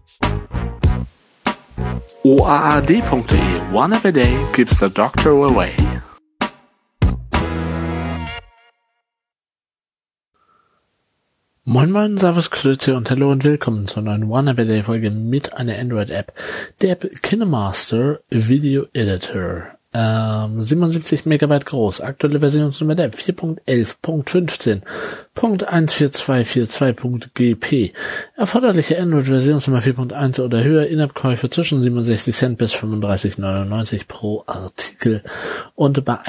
OAAD.de One App a Day keeps the doctor away. Moin moin, servus, grüezi und hallo und willkommen zur neuen One App a Day Folge mit einer Android-App. Der App KineMaster Video Editor. 77 Megabyte groß. Aktuelle Versionsnummer der App 4.11.15.14242.gp. Erforderliche Android-Versionsnummer 4.1 oder höher. In-App-Käufe zwischen 67 Cent bis 35,99 pro Artikel. Und bei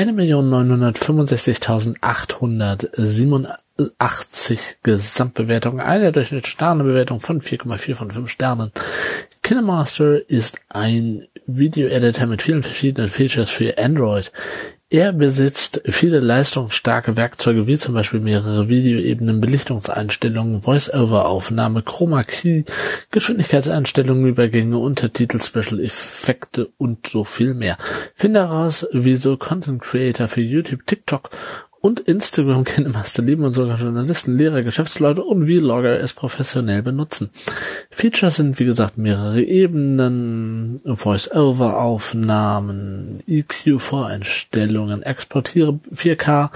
1.965.887 Gesamtbewertungen, eine Durchschnittssternebewertung von 4,4 von 5 Sternen. KineMaster ist ein Video-Editor mit vielen verschiedenen Features für Android. Er besitzt viele leistungsstarke Werkzeuge, wie zum Beispiel mehrere Videoebenen, Belichtungseinstellungen, Voice-Over-Aufnahme, Chroma-Key, Geschwindigkeitseinstellungen, Übergänge, Untertitel, Special-Effekte und so viel mehr. Finde heraus, wieso Content Creator für YouTube, TikTok und Instagram KineMaster lieben und sogar Journalisten, Lehrer, Geschäftsleute und Vlogger es professionell benutzen. Features sind, wie gesagt, mehrere Ebenen, Voice-Over-Aufnahmen, EQ-Voreinstellungen, exportiere 4K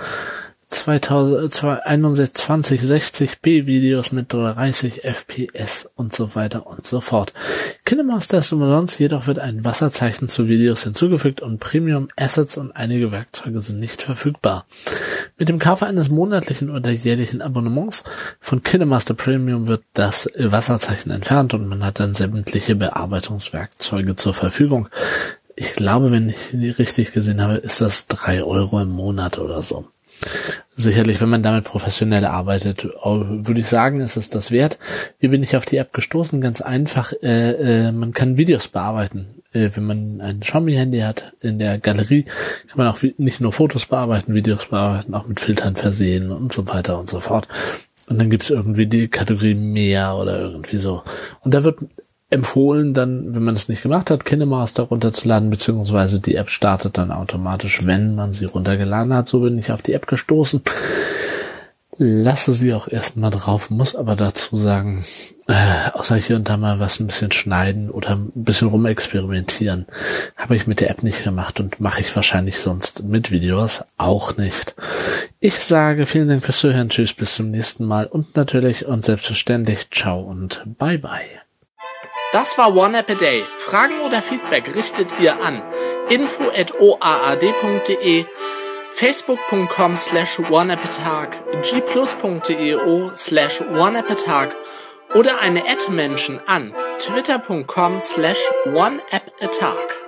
2060p Videos mit 30 FPS und so weiter und so fort. KineMaster ist umsonst, jedoch wird ein Wasserzeichen zu Videos hinzugefügt und Premium Assets und einige Werkzeuge sind nicht verfügbar. Mit dem Kauf eines monatlichen oder jährlichen Abonnements von KineMaster Premium wird das Wasserzeichen entfernt und man hat dann sämtliche Bearbeitungswerkzeuge zur Verfügung. Ich glaube, wenn ich richtig gesehen habe, ist das 3 Euro im Monat oder so. Sicherlich, wenn man damit professionell arbeitet, würde ich sagen, ist es das wert. Wie bin ich auf die App gestoßen? Ganz einfach, man kann Videos bearbeiten. Wenn man ein Xiaomi-Handy hat, in der Galerie kann man auch nicht nur Fotos bearbeiten, Videos bearbeiten, auch mit Filtern versehen und so weiter und so fort. Und dann gibt es irgendwie die Kategorie mehr oder irgendwie so. Und da wird empfohlen, dann, wenn man es nicht gemacht hat, KineMaster runterzuladen, beziehungsweise die App startet dann automatisch, wenn man sie runtergeladen hat. So bin ich auf die App gestoßen. Lasse sie auch erstmal drauf, muss aber dazu sagen, außer hier und da mal was ein bisschen schneiden oder ein bisschen rumexperimentieren, habe ich mit der App nicht gemacht und mache ich wahrscheinlich sonst mit Videos auch nicht. Ich sage vielen Dank fürs Zuhören, tschüss, bis zum nächsten Mal und natürlich und selbstverständlich ciao und bye bye. Das war One App a Day. Fragen oder Feedback richtet ihr an info@oaad.de, facebook.com/oneappatag, gplus.io/oneappatag oder eine @Menschen an twitter.com/oneappatag.